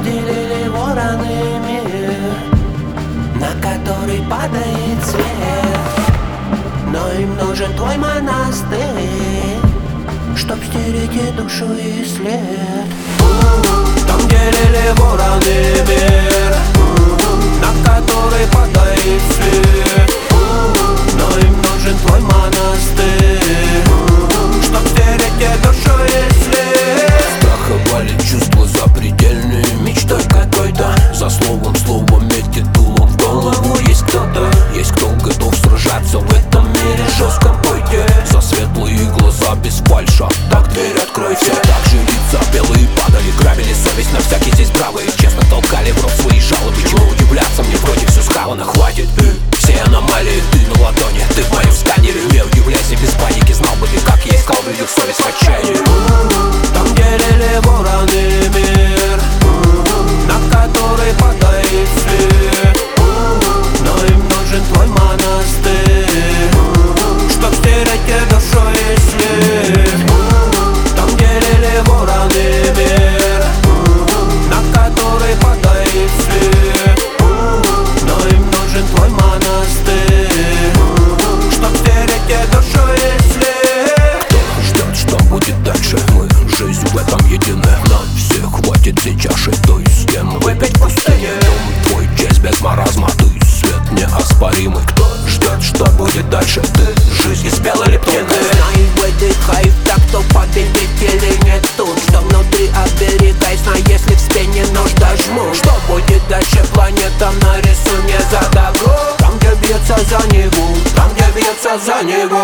делили вороны мир, на который падает свет. Но им нужен твой монастырь, чтоб стереть и душу и след. Там делили вороны мир, на который падает свет. Но им нужен твой монастырь, чтоб стереть и душу и след. Страха валит чувства запредельные, мечтой какой-то. За словом метит дулом в голову. Есть кто готов сражаться в этом мире жестком пойте. За светлые глаза без фальша, так дверь откройте. Так же лица белые падали, грабили совесть на всякий здесь бравые. Честно толкали в рот свои жалобы. Чего удивляться, мне вроде все схавано, хватит. Все аномалии, ты на ладони, ты в моем сканере. Не удивляйся, без паники, знал бы ты, как я искал в людях совесть в отчаянии. Там делили вороны мир, на который падает свет. Но им нужен твой монастырь, чтоб стереть и душу и след. Там делили вороны мир, на который падает свет. Но им нужен твой монастырь, чтоб стереть и душу и след. Кто ждет, что будет дальше? Мы жизнь в этом единая. Нам всех хватит сейчас и то и с кем выпить в пустыне. Дом твой, честь без маразма, ты свет неоспоримый. Кто ждет, что будет дальше? Ты жизнь из белой лепнины. Знай, выдыхай, так кто победителей не тут. Что внутри оберегай, знай, если в спине нож дожму. Что будет дальше, планета нарисуй мне задагу. Там, где бьется за Неву, там, где бьется за Неву.